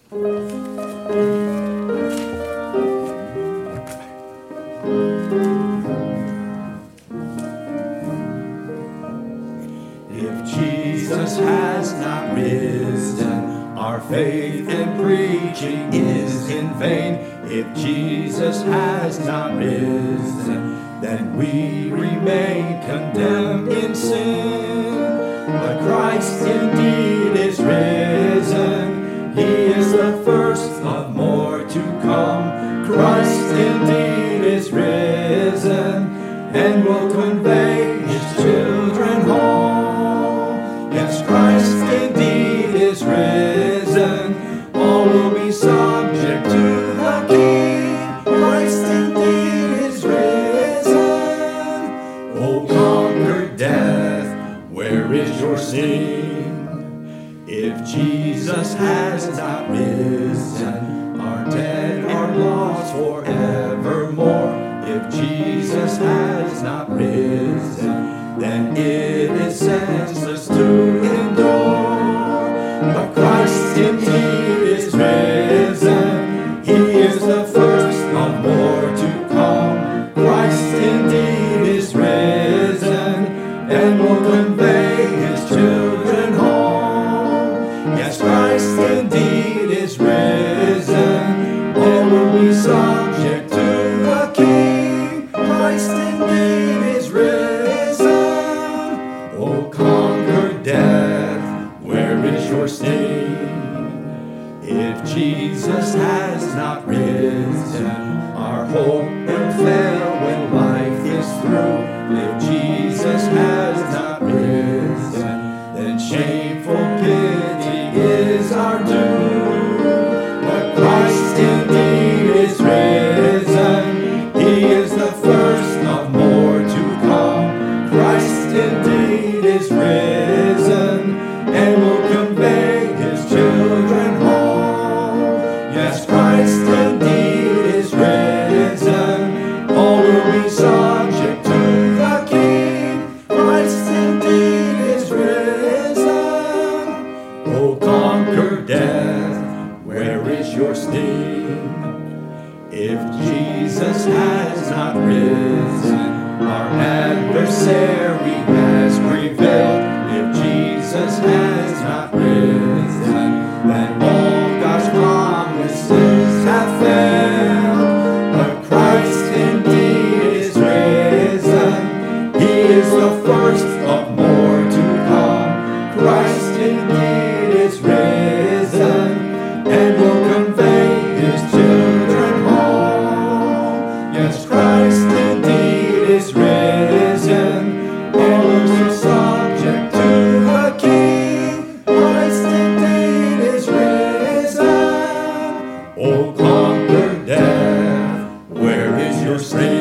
If Jesus has not risen, our faith and preaching is in vain. If Jesus has not risen, then we remain condemned in sin. But Christ indeed is risen. He is the first of more to come. Christ indeed is risen, and will convey his children home. Yes, Christ indeed is risen. All will be subject to the King. Christ indeed is risen. O conquered death, where is your sting? If Jesus has not risen, our dead are lost forevermore. If Jesus has not risen, then it is senseless to endure. But Christ indeed is risen. He is the first of more to come. Christ indeed is risen, and will convey his children home. Yes, Christ indeed is risen. All will be subject to the King. Christ indeed is risen. O conquered death, where is your sting? If Jesus has not risen, our hope will fail when life is through. If Jesus has not risen, then shameful pity is our doom. But Christ indeed is risen. He is the first of more to come. Christ indeed is risen, and will convey his children home. Yes, Christ indeed is risen. All will be subject to the King. Christ indeed is risen. O conquer death, where is your sting? If Jesus has not risen, our adversary has prevailed. If Jesus has not risen, then all God's promises have failed. But Christ indeed is risen. He is the first of more to come. Christ indeed is risen, and will convey his children home. Yes, Christ indeed is risen. All will be subject to the King. Christ indeed is risen. O conquer death, where is your sting?